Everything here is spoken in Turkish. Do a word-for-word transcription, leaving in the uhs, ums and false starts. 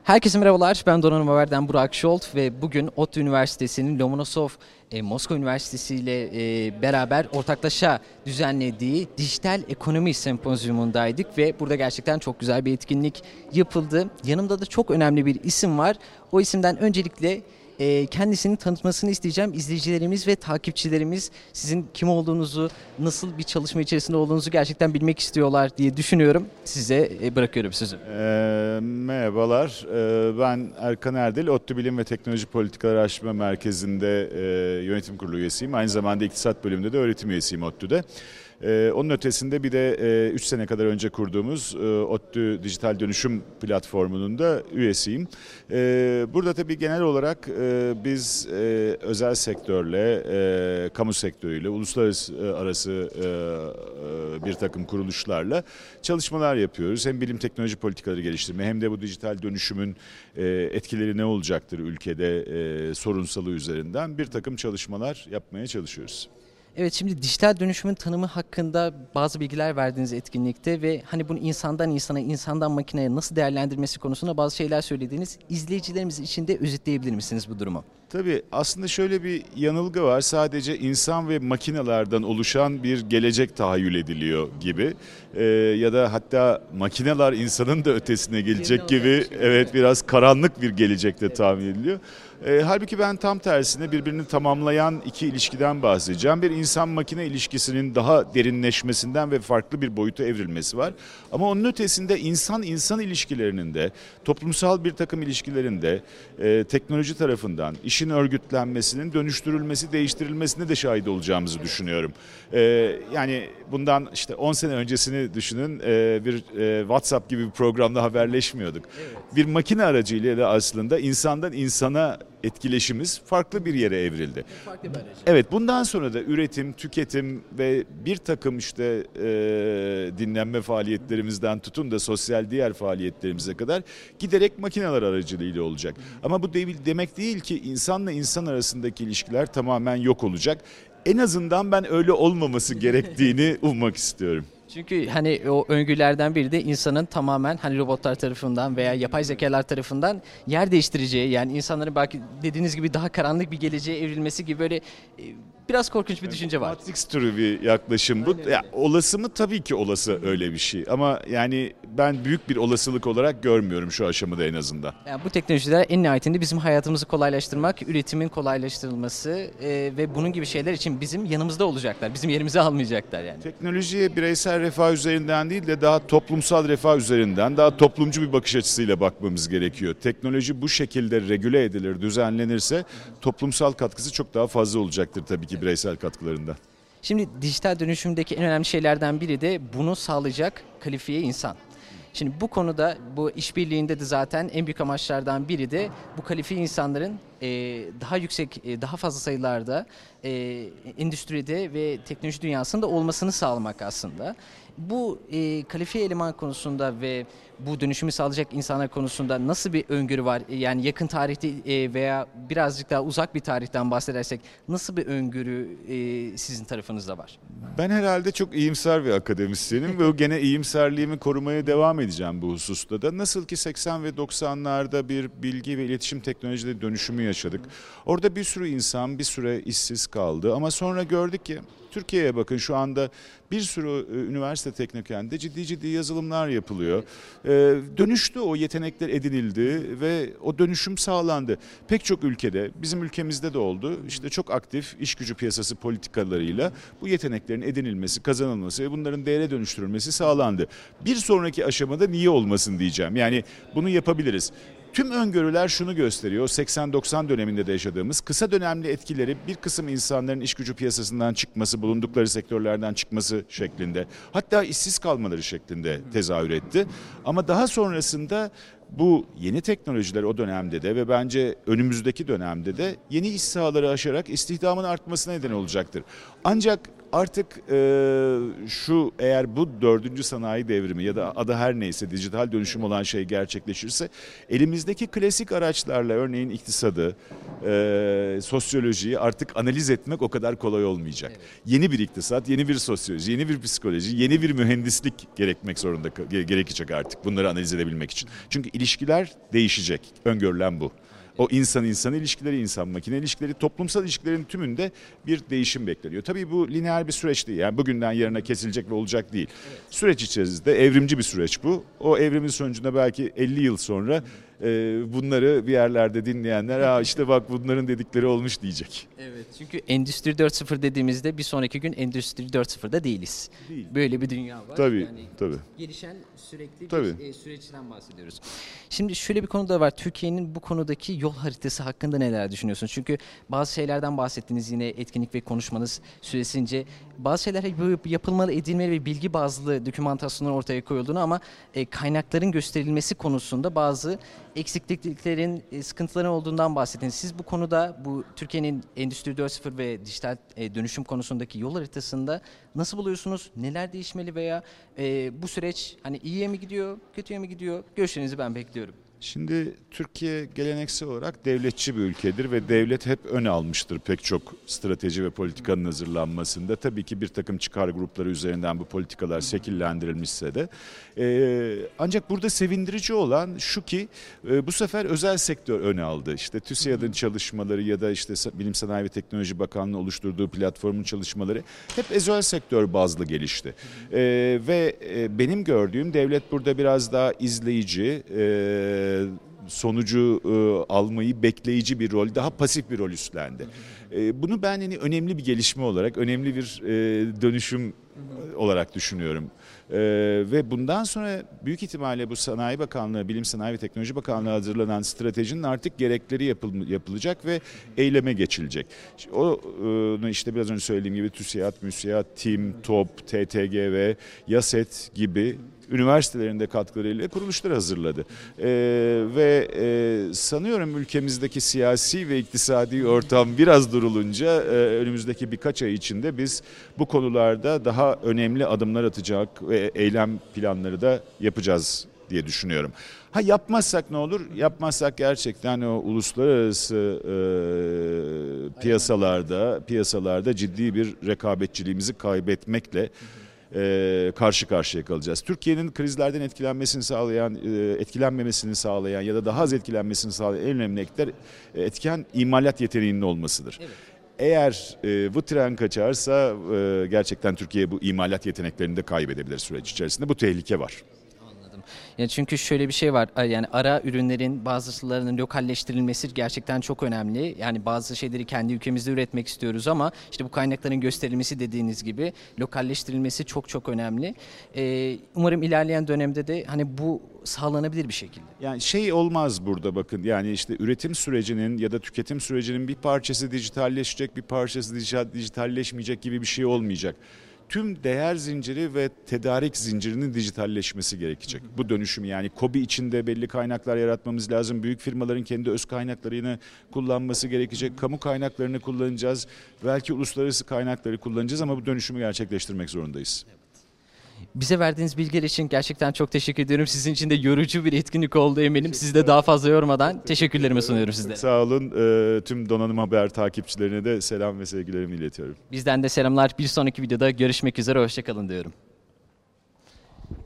Herkese merhabalar, ben Donanım Haber'den Burak Şolt ve bugün ODTÜ Üniversitesi'nin Lomonosov e, Moskova Üniversitesi ile e, beraber ortaklaşa düzenlediği Dijital Ekonomi Sempozyumundaydık ve burada gerçekten çok güzel bir etkinlik yapıldı. Yanımda da çok önemli bir isim var. O isimden öncelikle e, kendisini tanıtmasını isteyeceğim. İzleyicilerimiz ve takipçilerimiz sizin kim olduğunuzu, nasıl bir çalışma içerisinde olduğunuzu gerçekten bilmek istiyorlar diye düşünüyorum. Size e, bırakıyorum sözü. E, merhabalar, e, ben Erkan Erdil, ODTÜ Bilim ve Teknoloji Politikaları Araştırma Merkezi'nde e, yönetim kurulu üyesiyim. Aynı zamanda iktisat bölümünde de öğretim üyesiyim ODTÜ'de. Ee, onun ötesinde bir de üç e, sene kadar önce kurduğumuz e, ODTÜ Dijital Dönüşüm Platformu'nun da üyesiyim. E, burada tabii genel olarak e, biz e, özel sektörle, e, kamu sektörüyle, uluslararası arası e, e, bir takım kuruluşlarla çalışmalar yapıyoruz. Hem bilim teknoloji politikaları geliştirme hem de bu dijital dönüşümün e, etkileri ne olacaktır ülkede e, sorunsalı üzerinden bir takım çalışmalar yapmaya çalışıyoruz. Evet, şimdi dijital dönüşümün tanımı hakkında bazı bilgiler verdiğiniz etkinlikte ve hani bunu insandan insana, insandan makineye nasıl değerlendirmesi konusunda bazı şeyler söylediğiniz, izleyicilerimiz için de özetleyebilir misiniz bu durumu? Tabii aslında şöyle bir yanılgı var. Sadece insan ve makinelerden oluşan bir gelecek tahayyül ediliyor gibi. Ee, ya da hatta makineler insanın da ötesine gelecek gibi, evet, biraz karanlık bir gelecekte evet. tahmin ediliyor. Ee, halbuki ben tam tersine birbirini tamamlayan iki ilişkiden bahsedeceğim. Bir insan-makine ilişkisinin daha derinleşmesinden ve farklı bir boyuta evrilmesi var. Ama onun ötesinde insan-insan ilişkilerinin de, toplumsal bir takım ilişkilerinde e, teknoloji tarafından işin örgütlenmesinin, dönüştürülmesi, değiştirilmesine de şahit olacağımızı düşünüyorum. Ee, yani bundan işte on sene öncesini düşünün, e, bir e, WhatsApp gibi bir programda haberleşmiyorduk. Evet. Bir makine aracıyla da aslında insandan insana etkileşimimiz farklı bir yere evrildi. Farklı bir aracı. Evet, bundan sonra da üretim, tüketim ve bir takım işte e, dinlenme faaliyetlerimizden tutun da sosyal diğer faaliyetlerimize kadar giderek makineler aracılığıyla olacak. Hı hı. Ama bu de, demek değil ki insanla insan arasındaki ilişkiler tamamen yok olacak. En azından ben öyle olmaması gerektiğini ummak istiyorum. Çünkü hani o öngörülerden biri de insanın tamamen hani robotlar tarafından veya yapay zekalar tarafından yer değiştireceği, yani insanların belki dediğiniz gibi daha karanlık bir geleceğe evrilmesi gibi böyle biraz korkunç bir düşünce var. Matrix türü bir yaklaşım bu. Ya, olası mı? Tabii ki olası öyle bir şey. Ama yani ben büyük bir olasılık olarak görmüyorum şu aşamada en azından. Yani bu teknolojiler en nihayetinde bizim hayatımızı kolaylaştırmak, üretimin kolaylaştırılması e, ve bunun gibi şeyler için bizim yanımızda olacaklar. Bizim yerimizi almayacaklar yani. Teknolojiye bireysel refah üzerinden değil de daha toplumsal refah üzerinden, daha toplumcu bir bakış açısıyla bakmamız gerekiyor. Teknoloji bu şekilde regüle edilir, düzenlenirse toplumsal katkısı çok daha fazla olacaktır tabii ki bireysel katkılarında. Şimdi dijital dönüşümdeki en önemli şeylerden biri de bunu sağlayacak kalifiye insan. Şimdi bu konuda, bu işbirliğinde de zaten en büyük amaçlardan biri de bu kalifiye insanların e, daha yüksek, e, daha fazla sayılarda e, endüstride ve teknoloji dünyasında olmasını sağlamak aslında. Bu e, kalifiye eleman konusunda ve bu dönüşümü sağlayacak insanlar konusunda nasıl bir öngörü var? Yani yakın tarihte e, veya birazcık daha uzak bir tarihten bahsedersek nasıl bir öngörü e, sizin tarafınızda var? Ben herhalde çok iyimser bir akademisyenim ve gene iyimserliğimi korumaya devam edeceğim bu hususta da. Nasıl ki seksen ve doksanlarda bir bilgi ve iletişim teknolojileri dönüşümü yaşadık. Orada bir sürü insan bir süre işsiz kaldı ama sonra gördük ki Türkiye'ye bakın, şu anda bir sürü üniversite teknikende ciddi ciddi yazılımlar yapılıyor. Ee, dönüştü, o yetenekler edinildi ve o dönüşüm sağlandı. Pek çok ülkede, bizim ülkemizde de oldu, işte çok aktif iş gücü piyasası politikalarıyla bu yeteneklerin edinilmesi, kazanılması ve bunların değere dönüştürülmesi sağlandı. Bir sonraki aşamada niye olmasın diyeceğim. Yani bunu yapabiliriz. Tüm öngörüler şunu gösteriyor, seksen doksan döneminde de yaşadığımız kısa dönemli etkileri bir kısım insanların iş gücü piyasasından çıkması, bulundukları sektörlerden çıkması şeklinde, hatta işsiz kalmaları şeklinde tezahür etti. Ama daha sonrasında bu yeni teknolojiler o dönemde de ve bence önümüzdeki dönemde de yeni iş sahaları aşarak istihdamın artmasına neden olacaktır. Ancak artık e, şu eğer bu dördüncü sanayi devrimi ya da adı her neyse dijital dönüşüm olan şey gerçekleşirse elimizdeki klasik araçlarla örneğin iktisadı, e, sosyolojiyi artık analiz etmek o kadar kolay olmayacak. Evet. Yeni bir iktisat, yeni bir sosyoloji, yeni bir psikoloji, yeni bir mühendislik gerekmek zorunda gerekecek artık bunları analiz edebilmek için. Çünkü ilişkiler değişecek. Öngörülen bu. O insan insan ilişkileri, insan makine ilişkileri, toplumsal ilişkilerin tümünde bir değişim bekleniyor. Tabii bu lineer bir süreç değil. Yani bugünden yarına kesilecek ve olacak değil. Evet. Süreç içerisinde evrimci bir süreç bu. O evrimin sonucunda belki elli yıl sonra e, bunları bir yerlerde dinleyenler ha işte bak bunların dedikleri olmuş diyecek. Evet. Çünkü Endüstri dört nokta sıfır dediğimizde bir sonraki gün Endüstri dört nokta sıfırda değiliz. Değil. Böyle bir dünya var. Tabii, yani tabii. Gelişen sürekli tabii. bir e, süreçten bahsediyoruz. Şimdi şöyle bir konu da var. Türkiye'nin bu konudaki yol haritası hakkında neler düşünüyorsunuz? Çünkü bazı şeylerden bahsettiniz yine etkinlik ve konuşmanız süresince. Bazı şeyler yapılmalı, edilmeli ve bilgi bazlı dokümantasyonlar ortaya koyulduğunu ama e, kaynakların gösterilmesi konusunda bazı eksikliklerin, e, sıkıntıların olduğundan bahsettiniz. Siz bu konuda bu Türkiye'nin Endüstri dört nokta sıfır ve dijital e, dönüşüm konusundaki yol haritasında nasıl buluyorsunuz? Neler değişmeli veya e, bu süreç hani iyiye mi gidiyor, kötüye mi gidiyor? Görüşlerinizi ben bekliyorum. Şimdi Türkiye geleneksel olarak devletçi bir ülkedir ve devlet hep ön almıştır pek çok strateji ve politikanın hazırlanmasında. Tabii ki bir takım çıkar grupları üzerinden bu politikalar şekillendirilmişse de. Ee, ancak burada sevindirici olan şu ki e, bu sefer özel sektör öne aldı. İşte TÜSİAD'ın çalışmaları ya da işte Bilim Sanayi ve Teknoloji Bakanlığı oluşturduğu platformun çalışmaları hep özel sektör bazlı gelişti. Ee, ve e, benim gördüğüm devlet burada biraz daha izleyici, e, sonucu e, almayı bekleyici bir rol, daha pasif bir rol üstlendi. E, bunu ben yani önemli bir gelişme olarak, önemli bir e, dönüşüm olarak düşünüyorum. E, ve bundan sonra büyük ihtimalle bu Sanayi Bakanlığı, Bilim Sanayi ve Teknoloji Bakanlığı hazırlanan stratejinin artık gerekleri yapıl, yapılacak ve eyleme geçilecek. O e, işte biraz önce söylediğim gibi TÜSİAD, MÜSİAD, TİM, TOP, T T G V, YASET gibi üniversitelerinde katkılarıyla kuruluşlar hazırladı. Ee, ve e, sanıyorum ülkemizdeki siyasi ve iktisadi ortam biraz durulunca e, önümüzdeki birkaç ay içinde biz bu konularda daha önemli adımlar atacak ve eylem planları da yapacağız diye düşünüyorum. Ha yapmazsak ne olur? Yapmazsak gerçekten o uluslararası e, piyasalarda piyasalarda ciddi bir rekabetçiliğimizi kaybetmekle Ee, karşı karşıya kalacağız. Türkiye'nin krizlerden etkilenmesini sağlayan, e, etkilenmemesini sağlayan ya da daha az etkilenmesini sağlayan en önemli etkiler e, etken imalat yeteneğinin olmasıdır. Evet. Eğer e, bu tren kaçarsa e, gerçekten Türkiye bu imalat yeteneklerini de kaybedebilir süreç içerisinde. Bu tehlike var. Yani çünkü şöyle bir şey var, yani ara ürünlerin bazılarının lokalleştirilmesi gerçekten çok önemli. Yani bazı şeyleri kendi ülkemizde üretmek istiyoruz ama işte bu kaynakların gösterilmesi dediğiniz gibi lokalleştirilmesi çok çok önemli. Ee, umarım ilerleyen dönemde de hani bu sağlanabilir bir şekilde. Yani şey olmaz burada bakın yani işte üretim sürecinin ya da tüketim sürecinin bir parçası dijitalleşecek bir parçası dijitalleşmeyecek gibi bir şey olmayacak. Tüm değer zinciri ve tedarik zincirinin dijitalleşmesi gerekecek. Bu dönüşüm yani KOBİ içinde belli kaynaklar yaratmamız lazım. Büyük firmaların kendi öz kaynaklarını kullanması gerekecek. Kamu kaynaklarını kullanacağız. Belki uluslararası kaynakları kullanacağız ama bu dönüşümü gerçekleştirmek zorundayız. Bize verdiğiniz bilgiler için gerçekten çok teşekkür ediyorum. Sizin için de yorucu bir etkinlik oldu eminim. Sizi de daha fazla yormadan teşekkürlerimi sunuyorum sizlere. Sağ olun. Ee, tüm Donanım Haber takipçilerine de selam ve sevgilerimi iletiyorum. Bizden de selamlar. Bir sonraki videoda görüşmek üzere. Hoşça kalın diyorum.